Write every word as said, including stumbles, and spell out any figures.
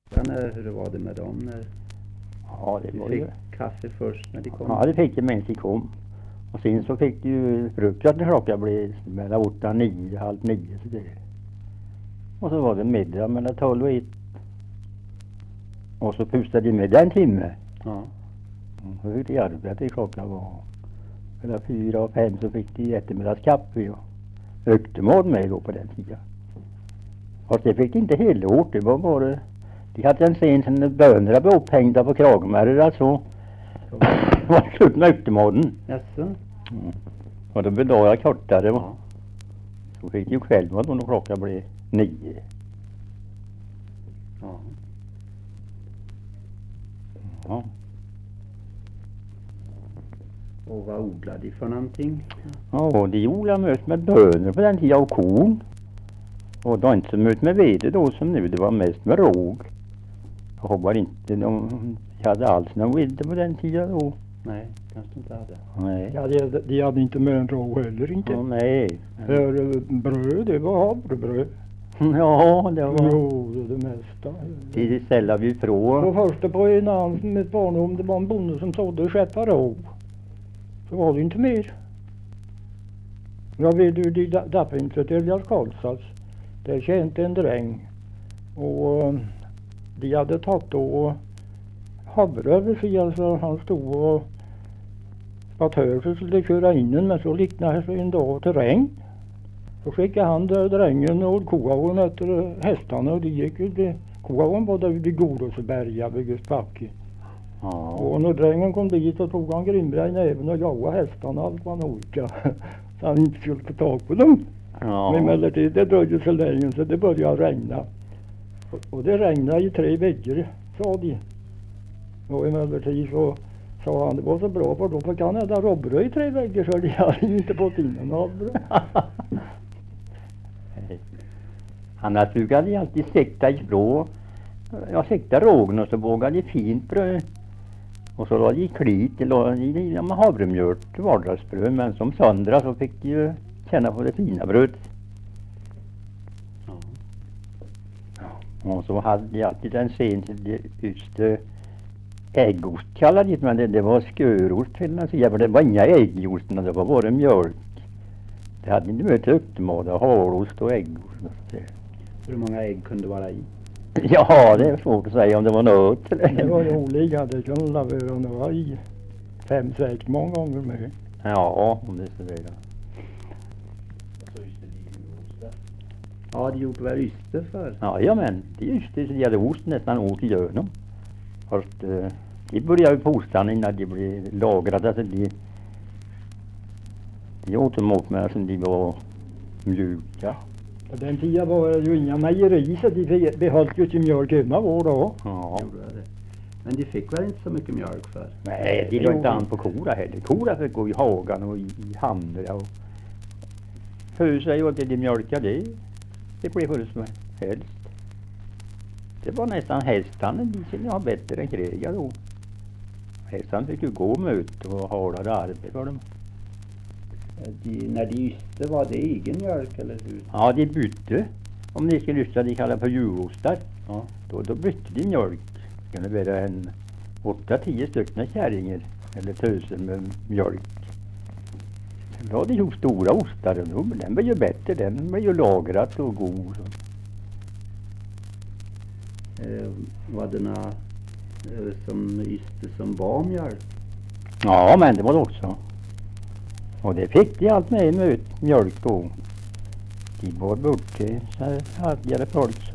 När, hur var det med dem när Ja, det du var fick ju. kaffe först när de kom? Ja, det fick jag medan de kom. Och sen så fick du ju frukost när klockan blev mellan åtta, nio, halv nio. Så det. Och så var det middag mellan tolv och ett. Och så pustade de med en timme. Ja. Och så fick de arbeta till klockan var mellan fyra och fem, så fick de eftermiddagskaffe och öktemål med då på den tiden. Fast det fick de inte hela året, det var bara, de hade en scen som bönorna blev upphängda på kragmärr alltså. Så var det slut med öktemålen. Jaså? Mm. Och då blev dagar kortare. Ja. Så fick de ju själva då när klockan blev nio. Ja. Ja. Och vad odlade de för någonting? Ja, de odlade mest med bönor på den tiden och korn. Och det var inte så mycket med vete då som nu, det var mest med råg. Jag hoppas inte de hade alls någon vete på den tiden då. Nej, kanske inte hade. Nej. Ja, de, de hade inte med en råg heller inte. Ja, nej. För eh, bröd, det var havrebröd. Ja, det var... Jo, det, det mesta. Det ställde vi På ifrån. första på en annan med barndom, det var en bonde som sådde och skeppade råg. Så var det inte mer. Jag vet ju, de dappade inte till Elias Karlstads. Det kände en dräng. Och eh, de hade tagit då havre över sig, alltså han stod och spatör så skulle köra in den, men så liknade sig en dag till regn. Så skickade han där drängen och koaven efter hästarna och de gick ju till koaven var där vid Godosberga vid Gustbacke. Ja. Och när drängen kom dit så tog han Grimberg i näven och jagade hästarna allt vad han orkade. Så han inte skulle få tag på dem. Ja. Men emellertid det dröjde så länge så det började regna. Och, och det regnade i tre veckor, sa de. Och emellertid så sa han det var så bra för då fick han äta robbröd i tre veckor så de hade ju inte fått in en havre. Annars brukade de alltid sikta ifrån. Jag siktade rågen och så vågade de fint bröd. Och så la de i klit, la de i med havremjölk till vardagsbröd. Men som söndra så fick de ju känna på det fina brödet. Ja. Och så hade de alltid en scen till det just eh, äggost kallade de det, men det, det var skörost till den sidan. För det var inga ägg i osten, det var bara mjölk. Det hade inte mycket öktemål, harost och äggost. Och så. Hur många ägg kunde vara i? Ja, det är svårt att säga om det var något. Det var ju olika, det kunde vara om det var i fem, sex många gånger med. Ja, om det är så det. Ja, de gjorde väl yster för. Ja, ja men det är just det, så de hade ost nästan åt i ögonen. Först, eh, de började ju på ostan innan de blev lagrade, alltså de, de åt dem åt med som de var mjuka. På den tiden var det ju inga mejeri så de behöll ju sin mjölk hemma var då. Ja. Gjorde det. Men de fick väl inte så mycket mjölk för? Nej, de låg inte an på kora heller. Kora fick gå i hagan och i, i hamnar och för sig och det de mjölkade det. Det blev hur som helst. Det var nästan hästarna, de skulle ha bättre än krigar då. Hästarna fick ju gå mot och hårdare arbete för dem. De, när de yster var det egen mjölk eller hur? Ja, de bytte. Om ni skulle lyssna, de kallar på djurostar. Ja. Då, då bytte de mjölk. Det kunde vara en åtta, tio stycken kärringar eller tusen med mjölk. Sen var det ju stora ostar och då, den var ju bättre, den var ju lagrat och god. Eh, var det några eh, som yster som var mjölk? Ja, men det var det också. Och det fick de allt med med mjölk då. De var bort till så här hade folk